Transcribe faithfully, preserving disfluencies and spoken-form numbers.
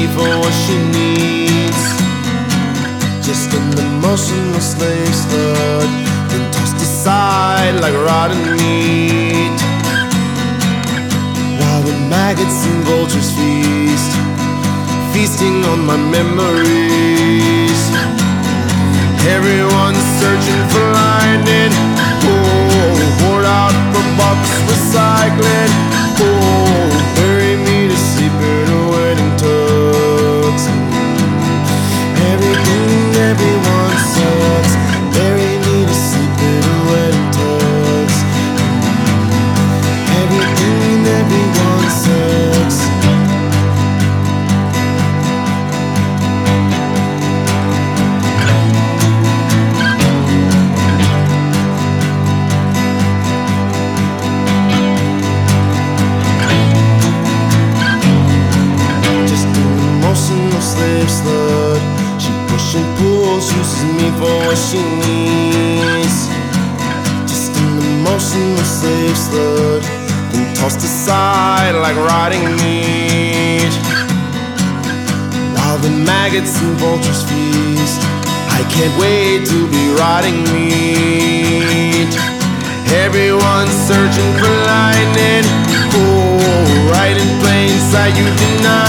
for what she needs. Just an emotional slave slut, then tossed aside like rotten meat. While the maggots and vultures feast, feasting on my memories. Everyone's searching for lightning. Oh, poured out for box recycling. Oh, bury me to sleep in a wedding tux. Everything, everyone sucks. Bury me to sleep in a wedding tux. Everything, everyone sucks. Slave slut, she push and pulls, uses me for what she needs. Just an emotional slave slut, then tossed aside like rotting meat. While the maggots and vultures feast, I can't wait to be rotting meat. Everyone's searching for lightning. Oh, right in plain sight you deny.